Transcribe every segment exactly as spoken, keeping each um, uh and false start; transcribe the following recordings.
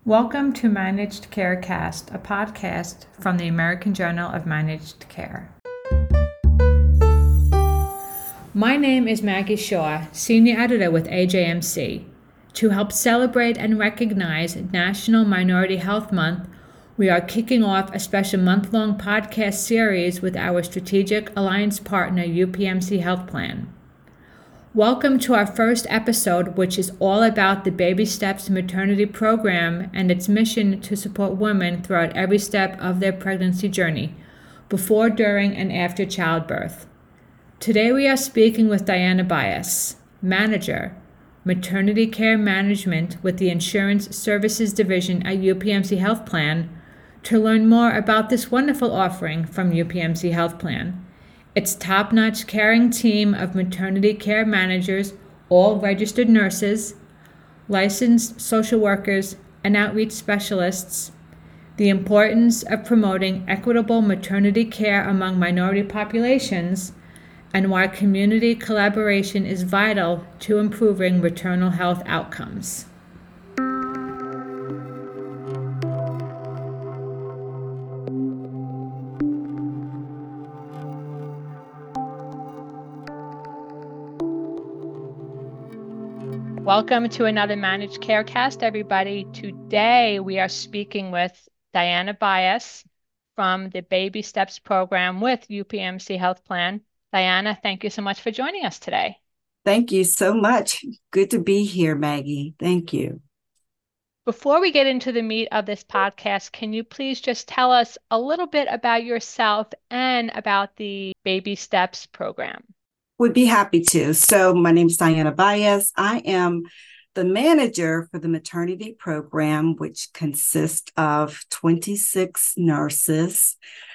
Welcome to Managed Care Cast, a podcast from the American Journal of Managed Care. My name is Maggie Shaw, Senior Editor with A J M C. To help celebrate and recognize National Minority Health Month, we are kicking off a special month-long podcast series with our strategic alliance partner, U P M C Health Plan. Welcome to our first episode, which is all about the Baby Steps maternity program and its mission to support women throughout every step of their pregnancy journey, before, during, and after childbirth. Today we are speaking with Diana Bias, Manager, Maternity Care Management with the Insurance Services Division at U P M C Health Plan, to learn more about this wonderful offering from U P M C Health Plan. Its top-notch caring team of maternity care managers, all registered nurses, licensed social workers, and outreach specialists, the importance of promoting equitable maternity care among minority populations, and why community collaboration is vital to improving maternal health outcomes. Welcome to another Managed Care Cast, everybody. Today we are speaking with Diana Bias from the Baby Steps program with U P M C Health Plan. Diana, thank you so much for joining us today. Thank you so much. Good to be here, Maggie. Thank you. Before we get into the meat of this podcast, can you please just tell us a little bit about yourself and about the Baby Steps program? Would be happy to. So my name is Diana Bias. I am the manager for the maternity program, which consists of twenty-six nurses,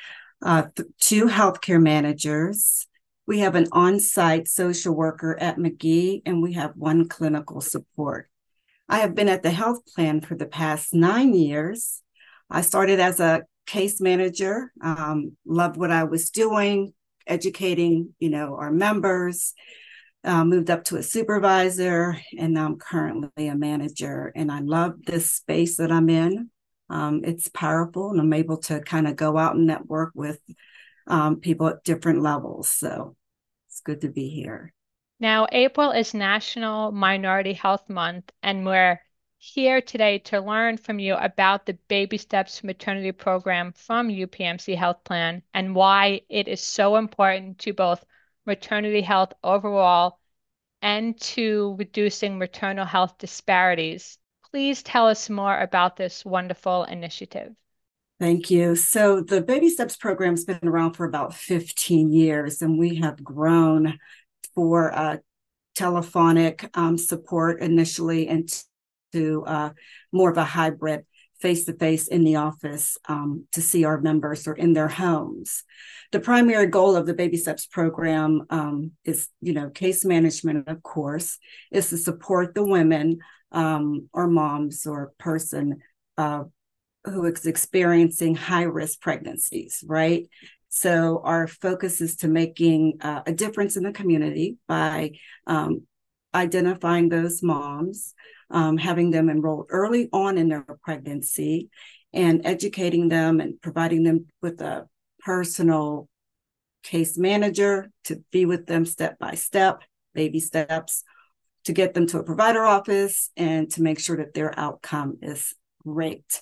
uh, th- two healthcare managers. We have an on-site social worker at McGee, and we have one clinical support. I have been at the health plan for the past nine years. I started as a case manager, um, loved what I was doing, educating, you know, our members, uh, moved up to a supervisor, and now I'm currently a manager. And I love this space that I'm in. Um, it's powerful, and I'm able to kind of go out and network with um, people at different levels. So it's good to be here. Now, April is National Minority Health Month, and we're here today to learn from you about the Baby Steps maternity program from U P M C Health Plan and why it is so important to both maternity health overall and to reducing maternal health disparities. Please tell us more about this wonderful initiative. Thank you. So the Baby Steps program's been around for about fifteen years, and we have grown for uh, telephonic um, support initially and to uh, more of a hybrid face-to-face in the office um, to see our members or in their homes. The primary goal of the Baby Steps program um, is, you know, case management, of course, is to support the women um, or moms or person uh, who is experiencing high-risk pregnancies, right? So our focus is to making uh, a difference in the community by um, identifying those moms, um, having them enrolled early on in their pregnancy, and educating them and providing them with a personal case manager to be with them step by step, baby steps, to get them to a provider office and to make sure that their outcome is great.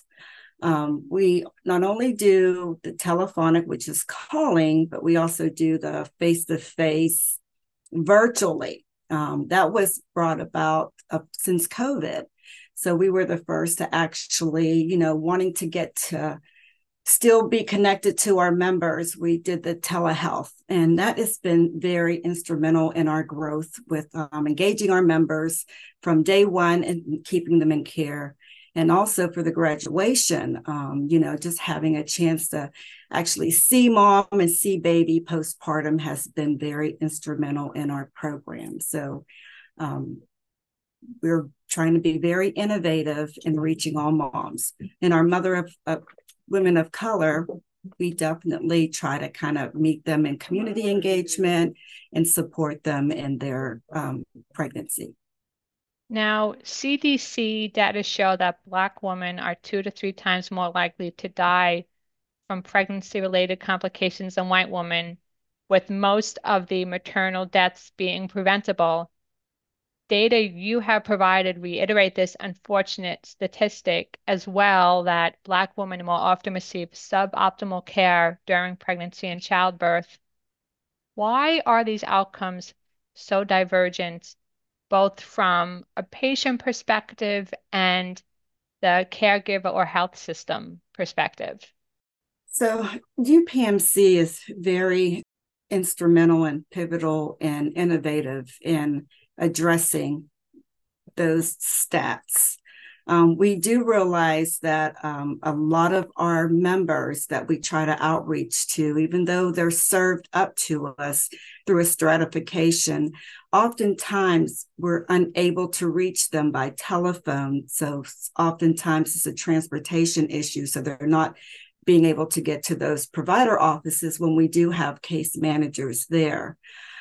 Um, we not only do the telephonic, which is calling, but we also do the face-to-face virtually. Um, that was brought about uh, since COVID. So we were the first to actually, you know, wanting to get to still be connected to our members. We did the telehealth, and that has been very instrumental in our growth with um, engaging our members from day one and keeping them in care. And also for the graduation, um, you know, just having a chance to actually see mom and see baby postpartum has been very instrumental in our program. So um, we're trying to be very innovative in reaching all moms. And our mother of, of women of color, we definitely try to kind of meet them in community engagement and support them in their um, pregnancy. Now, C D C data show that Black women are two to three times more likely to die from pregnancy-related complications than white women, with most of the maternal deaths being preventable. Data you have provided reiterate this unfortunate statistic as well, that Black women will often receive suboptimal care during pregnancy and childbirth. Why are these outcomes so divergent, both from a patient perspective and the caregiver or health system perspective? So U P M C is very instrumental and pivotal and innovative in addressing those stats. Um, we do realize that um, a lot of our members that we try to outreach to, even though they're served up to us through a stratification, oftentimes we're unable to reach them by telephone. So oftentimes it's a transportation issue. So they're not being able to get to those provider offices when we do have case managers there.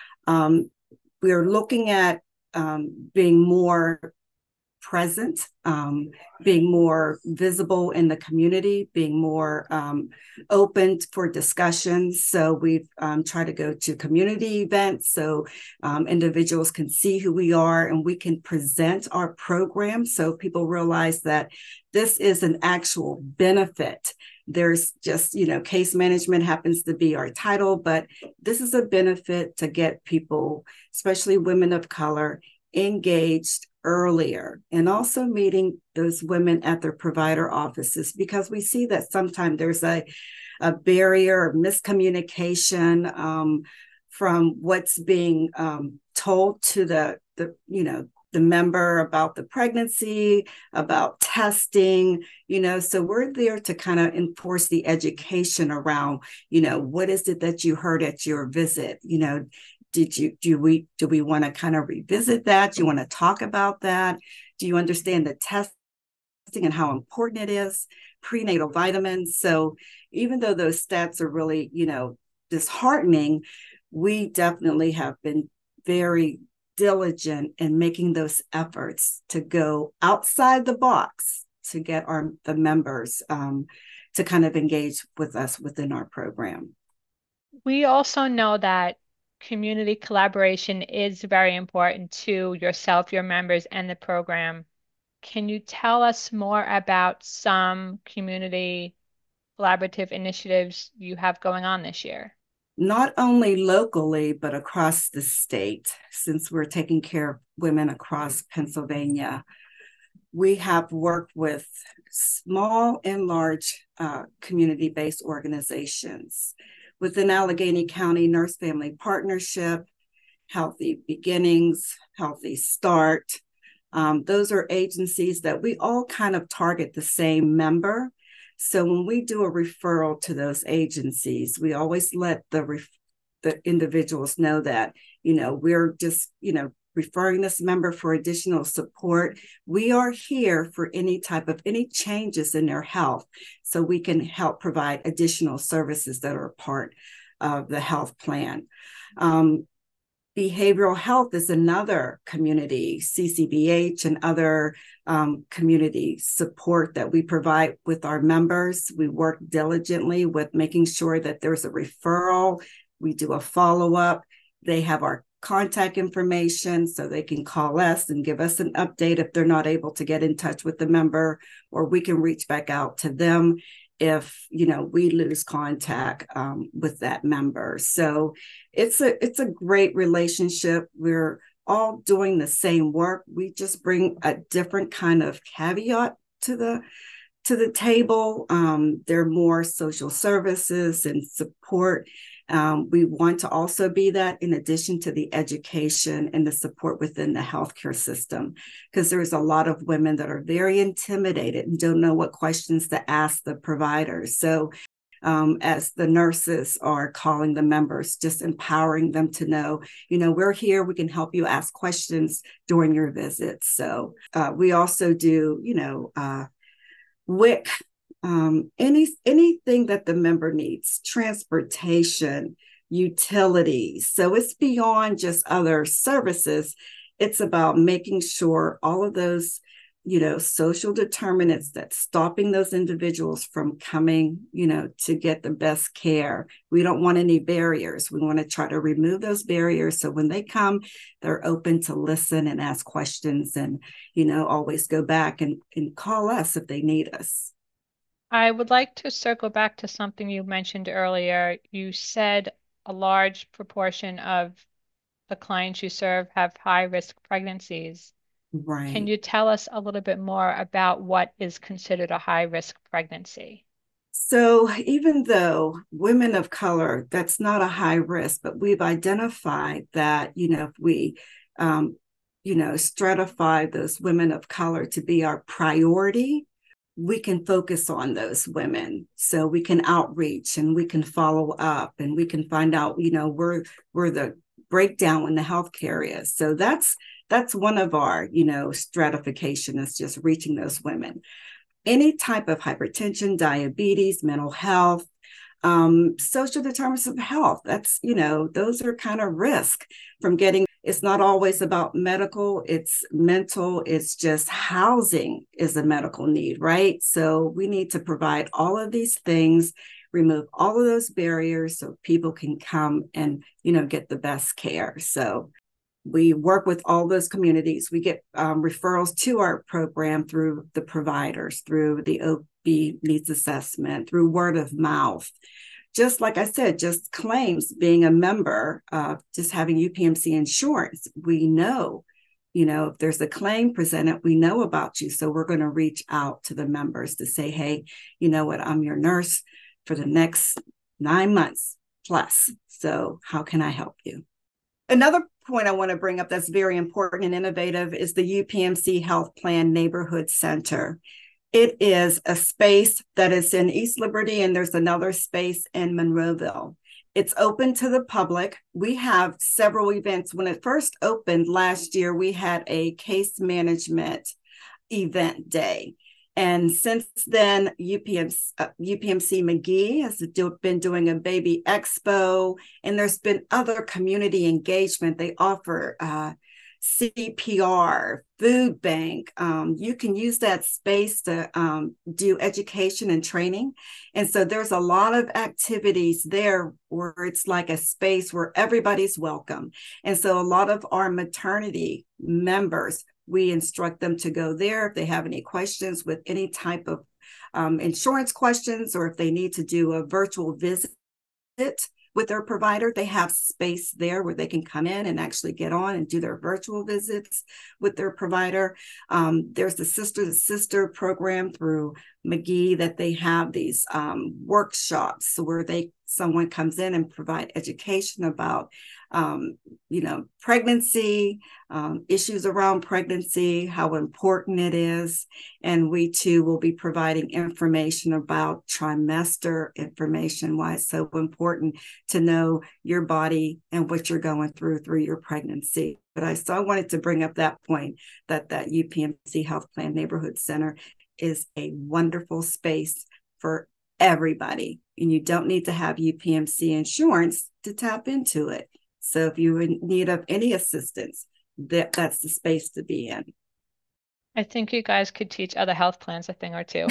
Um, we're looking at um, being more present, um, being more visible in the community, being more um, open for discussions. So we've um, tried to go to community events so um, individuals can see who we are and we can present our program so people realize that this is an actual benefit. There's just, you know, case management happens to be our title, but this is a benefit to get people, especially women of color, engaged earlier, and also meeting those women at their provider offices, because we see that sometimes there's a, a barrier or miscommunication um, from what's being um, told to the, the, you know, the member about the pregnancy, about testing, you know, so we're there to kind of enforce the education around, you know, what is it that you heard at your visit? You know, did you, do we, do we want to kind of revisit that? Do you want to talk about that? Do you understand the testing and how important it is? Prenatal vitamins. So even though those stats are really, you know, disheartening, we definitely have been very diligent in making those efforts to go outside the box to get our the members um, to kind of engage with us within our program. We also know that community collaboration is very important to yourself, your members, and the program. Can you tell us more about some community collaborative initiatives you have going on this year? Not only locally, but across the state, since we're taking care of women across Pennsylvania. We have worked with small and large uh, community-based organizations. Within Allegheny County Nurse Family Partnership, Healthy Beginnings, Healthy Start. Um, those are agencies that we all kind of target the same member. So when we do a referral to those agencies, we always let the ref- the individuals know that, you know, we're just, you know, referring this member for additional support. We are here for any type of any changes in their health, so we can help provide additional services that are part of the health plan. Um, Behavioral health is another community, C C B H and other um, community support that we provide with our members. We work diligently with making sure that there's a referral. We do a follow-up. They have our contact information so they can call us and give us an update if they're not able to get in touch with the member, or we can reach back out to them if, you know, we lose contact um, with that member. So it's a it's a great relationship. We're all doing the same work. We just bring a different kind of caveat to the to the table. Um, they're more social services and support. Um, we want to also be that in addition to the education and the support within the healthcare system, because there's a lot of women that are very intimidated and don't know what questions to ask the providers. So um, as the nurses are calling the members, just empowering them to know, you know, we're here, we can help you ask questions during your visits. So uh, we also do, you know, uh, W I C, um, any anything that the member needs, transportation, utilities. So it's beyond just other services. It's about making sure all of those, you know, social determinants that's stopping those individuals from coming, you know, to get the best care. We don't want any barriers. We want to try to remove those barriers. So when they come, they're open to listen and ask questions and, you know, always go back and, and call us if they need us. I would like to circle back to something you mentioned earlier. You said a large proportion of the clients you serve have high risk pregnancies. Can Right. you tell us a little bit more about what is considered a high risk pregnancy? So even though women of color, that's not a high risk, but we've identified that, you know, if we, um, you know, stratify those women of color to be our priority, we can focus on those women. So we can outreach and we can follow up and we can find out, you know, where, where the breakdown in the healthcare is. So that's, that's one of our, you know, stratification is just reaching those women. Any type of hypertension, diabetes, mental health, um, social determinants of health. That's, you know, those are kind of risk from getting, it's not always about medical, it's mental, it's just housing is a medical need, right? So we need to provide all of these things, remove all of those barriers so people can come and, you know, get the best care. So we work with all those communities. We get um, referrals to our program through the providers, through the O B needs assessment, through word of mouth. Just like I said, just claims being a member, uh, just having U P M C insurance. We know, you know, if there's a claim presented, we know about you. So we're going to reach out to the members to say, hey, you know what, I'm your nurse for the next nine months plus. So how can I help you? Another point I want to bring up that's very important and innovative is the U P M C Health Plan Neighborhood Center. It is a space that is in East Liberty, and there's another space in Monroeville. It's open to the public. We have several events. When it first opened last year, we had a case management event day. And since then, U P M C, uh, U P M C Magee has do, been doing a baby expo, and there's been other community engagement. They offer uh, C P R, food bank. Um, you can use that space to um, do education and training. And so there's a lot of activities there where it's like a space where everybody's welcome. And so a lot of our maternity members, we instruct them to go there if they have any questions with any type of um, insurance questions, or if they need to do a virtual visit with their provider. They have space there where they can come in and actually get on and do their virtual visits with their provider. Um, there's the Sister to Sister program through Magee that they have these um, workshops where they someone comes in and provide education about Um, you know, pregnancy, um, issues around pregnancy, how important it is. And we too will be providing information about trimester information, why it's so important to know your body and what you're going through through your pregnancy. But I still wanted to bring up that point that that U P M C Health Plan Neighborhood Center is a wonderful space for everybody. And you don't need to have U P M C insurance to tap into it. So if you're in need of any assistance, that, that's the space to be in. I think you guys could teach other health plans a thing or two.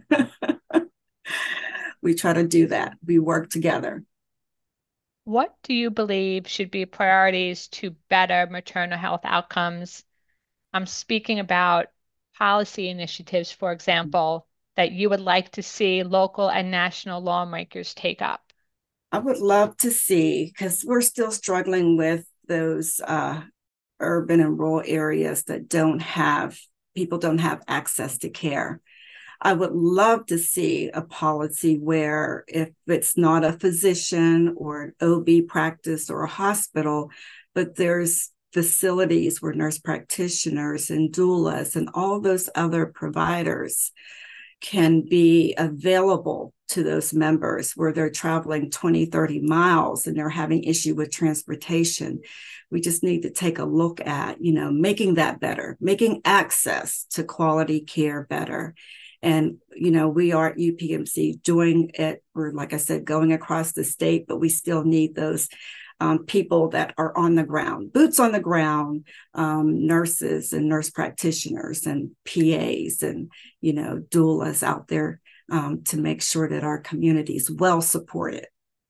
We try to do that. We work together. What do you believe should be priorities to better maternal health outcomes? I'm speaking about policy initiatives, for example, that you would like to see local and national lawmakers take up. I would love to see, because we're still struggling with those uh, urban and rural areas that don't have, people don't have access to care. I would love to see a policy where if it's not a physician or an O B practice or a hospital, but there's facilities where nurse practitioners and doulas and all those other providers can be available to those members where they're traveling twenty, thirty miles and they're having issue with transportation. We just need to take a look at, you know, making that better, making access to quality care better. And, you know, we are at U P M C doing it. We're, like I said, going across the state, but we still need those um, people that are on the ground, boots on the ground, um, nurses and nurse practitioners and P As and, you know, doulas out there um, to make sure that our community is well supported.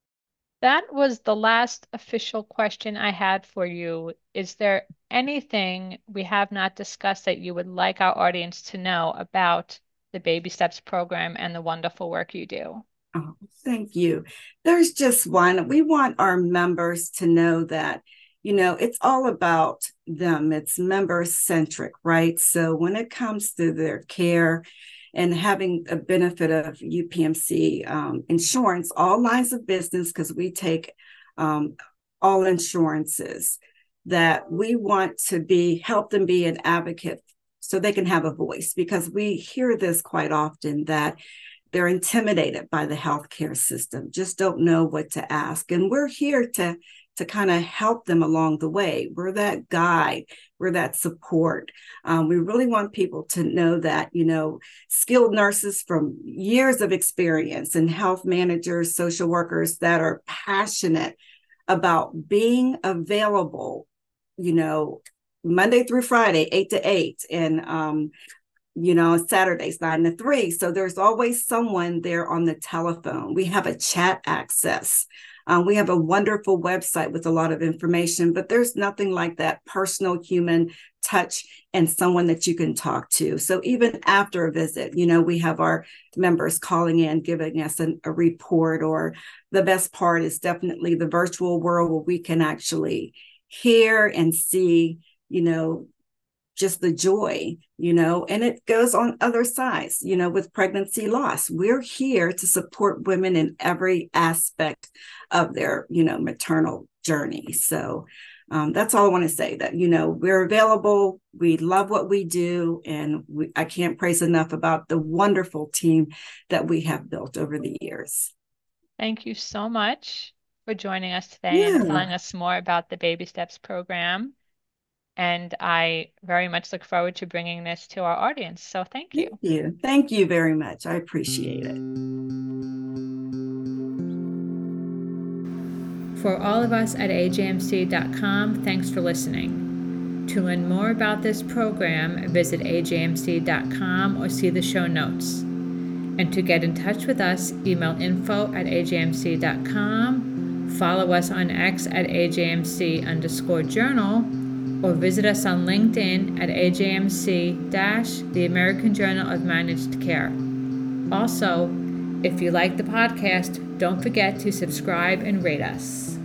That was the last official question I had for you. Is there anything we have not discussed that you would like our audience to know about the Baby Steps program and the wonderful work you do? Oh, thank you. There's just one. We want our members to know that, you know, it's all about them. It's member centric, right? So when it comes to their care and having a benefit of U P M C um, insurance, all lines of business, because we take um, all insurances, that we want to be help them be an advocate so they can have a voice, because we hear this quite often that they're intimidated by the healthcare system, just don't know what to ask. And we're here to, to kind of help them along the way. We're that guide, we're that support. Um, we really want people to know that, you know, skilled nurses from years of experience and health managers, social workers that are passionate about being available, you know, Monday through Friday, eight to eight, and um, you know, Saturdays, nine to three. So there's always someone there on the telephone. We have a chat access. Um, we have a wonderful website with a lot of information, but there's nothing like that personal human touch and someone that you can talk to. So even after a visit, you know, we have our members calling in, giving us an, a report, or the best part is definitely the virtual world where we can actually hear and see, you know, just the joy, you know, and it goes on other sides, you know, with pregnancy loss. We're here to support women in every aspect of their, you know, maternal journey. So um, that's all I want to say, that, you know, we're available. We love what we do. And we, I can't praise enough about the wonderful team that we have built over the years. Thank you so much for joining us today Yeah. and telling us more about the Baby Steps program. And I very much look forward to bringing this to our audience. So thank you. Thank you. Thank you very much. I appreciate it. For all of us at A J M C dot com, thanks for listening. To learn more about this program, visit A J M C dot com or see the show notes. And to get in touch with us, email info at A J M C dot com, follow us on X at A J M C underscore journal, or visit us on LinkedIn at A J M C dash the American Journal of Managed Care. Also, if you like the podcast, don't forget to subscribe and rate us.